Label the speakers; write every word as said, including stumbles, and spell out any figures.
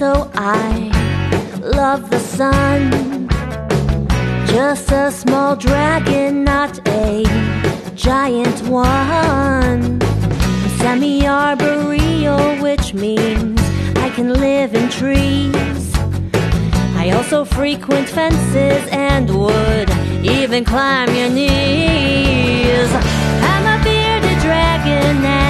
Speaker 1: So I love the sun, just a small dragon, not a giant one. I'm semi-arboreal, which means I can live in trees. I also frequent fences and would even climb your knees. I'm a bearded dragon